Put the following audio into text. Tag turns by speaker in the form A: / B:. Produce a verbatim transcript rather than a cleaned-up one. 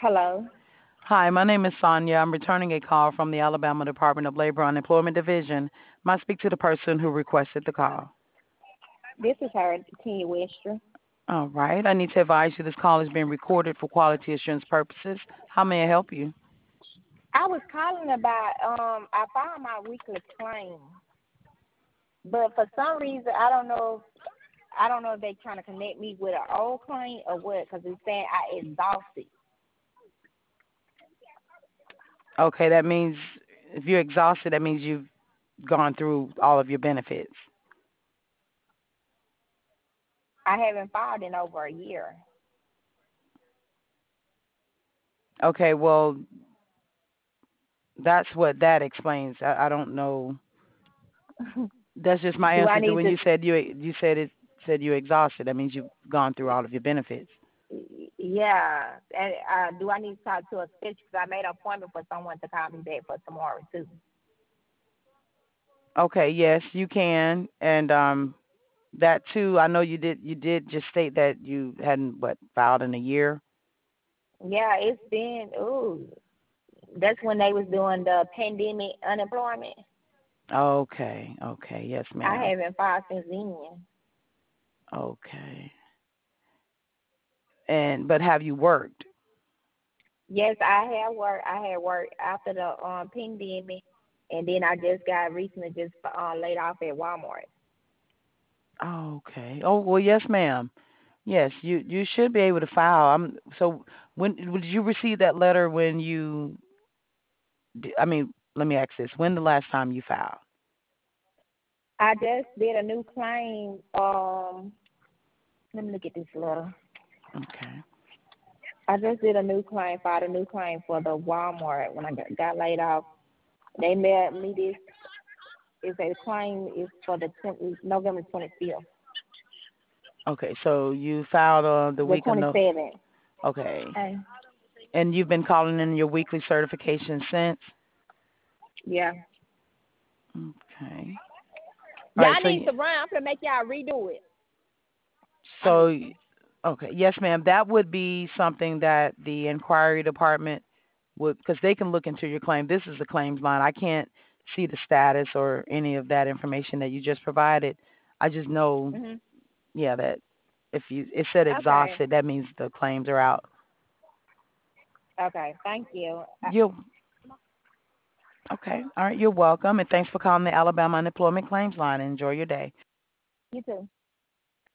A: Hello.
B: Hi, my name is Sonia. I'm returning a call from the Alabama Department of Labor Unemployment Division. May I speak to the person who requested the call?
A: This is her, Kenya Westra.
B: All right. I need to advise you this call is being recorded for quality assurance purposes. How may I help you?
A: I was calling about um I found my weekly claim, but for some reason I don't know I don't know if they trying to connect me with an old claim or what because it's saying I exhausted.
B: Okay, that means if you're exhausted, that means you've gone through all of your benefits.
A: I haven't filed in over a year.
B: Okay, well, that's what that explains. I, I don't know. That's just my
A: Do I
B: answer to
A: need
B: when
A: to?
B: you said you you said it said you're exhausted. That means you've gone through all of your benefits.
A: Yeah, and uh, do I need to talk to a specialist? Because I made an appointment for someone to call me back for tomorrow too.
B: Okay, yes, you can. And um that too, I know you did you did just state that you hadn't what filed in a year.
A: Yeah, it's been ooh. That's when they was doing the pandemic unemployment.
B: Okay, okay, yes,
A: I
B: ma'am.
A: haven't filed since then.
B: Okay. And but have you worked?
A: Yes, I had work. I had work after the um pandemic, and then I just got recently just uh, laid off at Walmart.
B: Okay. Oh well, yes, ma'am. Yes, you you should be able to file. I'm so when did you receive that letter when you? di- I mean, let me ask this: when the last time you filed?
A: I just did a new claim. Um, let me look at this letter.
B: Okay.
A: I just did a new claim, filed a new claim for the Walmart when I got, got laid off. They mailed me this. It's a claim is for the twenty, November twenty fifth,
B: Okay. So you filed on the
A: the
B: week of
A: twenty
B: no.
A: seventh.
B: Okay.
A: Hey,
B: And you've been calling in your weekly certification since.
A: yeah.
B: Okay. All right.
A: Y'all
B: So
A: need
B: you-
A: to run. I'm gonna make y'all redo it. I
B: so
A: mean,
B: y- okay. Yes, ma'am. That would be something that the inquiry department would, because they can look into your claim. This is the claims line. I can't see the status or any of that information that you just provided. I just know,
A: hmm
B: yeah, that if you it said
A: okay,
B: exhausted, that means the claims are out.
A: okay. Thank you. Uh,
B: You okay? All right. You're welcome, and thanks for calling the Alabama Unemployment Claims Line. Enjoy your day.
A: you too.